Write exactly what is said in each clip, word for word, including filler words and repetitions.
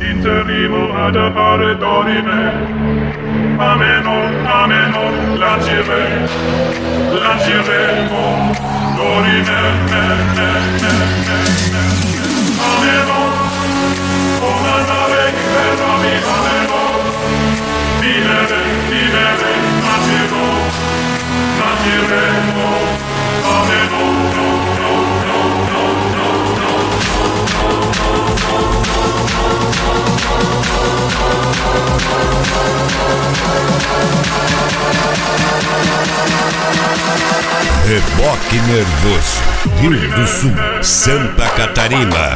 Interrimo ad appare dorime. Ameno, ameno, lancire, lanciremo, dorime, me, me, me, me, me. Ameno, come andare in ferrami, ameno, vivere, vivere, lanciremo, lanciremo, ameno, no, no, no, no, no, no, Reboque Nervoso, Rio do Sul, Santa Catarina.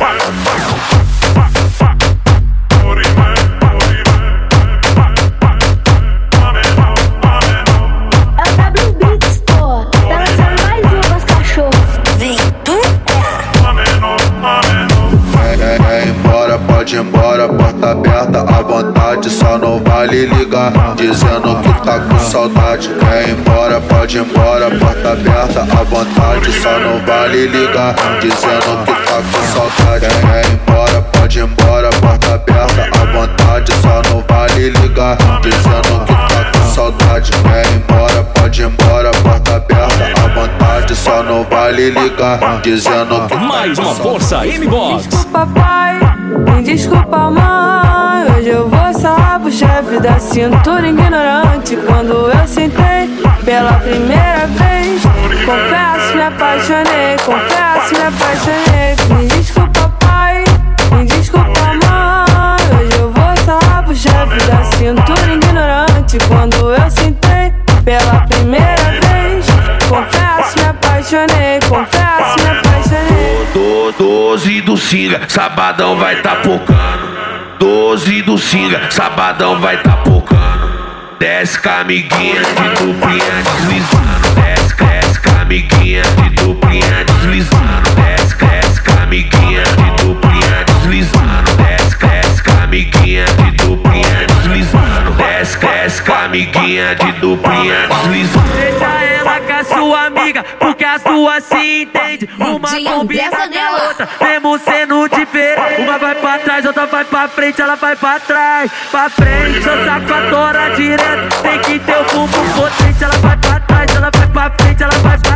Pode ir embora, porta aberta à vontade, só não vale ligar, dizendo que tá com saudade. Quer ir embora, pode ir embora, porta aberta à vontade, só não vale ligar, dizendo que tá com saudade. Quer ir embora, pode ir embora, porta aberta à vontade, só não vale ligar, dizendo que tá com saudade. Quer ir embora, pode ir embora, porta aberta à vontade, só não vale ligar, dizendo que tá mais uma força M-Box. Desculpa, pai. Me desculpa, mãe, hoje eu vou sarrar pro chefe da cintura ignorante. Quando eu sentei pela primeira vez, confesso, me apaixonei, confesso, me apaixonei. Me desculpa, pai, me desculpa, mãe, hoje eu vou sarrar pro chefe da cintura ignorante. Quando eu sentei pela primeira vez, confesso, me apaixonei, confesso, me apaixonei. Doze do Singa, sabadão vai tá pocando. Doze do Singa, sabadão vai tá pocando. Desce com a amiguinha de duplinha deslizando. Desce, desce com a amiguinha de duplinha deslizando. Desce, desce com a amiguinha de duplinha deslizando. Desce, desce com a amiguinha de duplinha deslizando. Desce, desce com a amiguinha de duplinha deslizando. Deixa ela com a sua amiga, porque as duas se entendem. Uma combina com a outra, mesmo sendo diferente. Uma vai pra trás, outra vai pra frente, ela vai pra trás. Pra frente, eu saco a tora direto. Tem que ter o bumbum potente, ela vai pra trás, ela vai pra frente, ela vai pra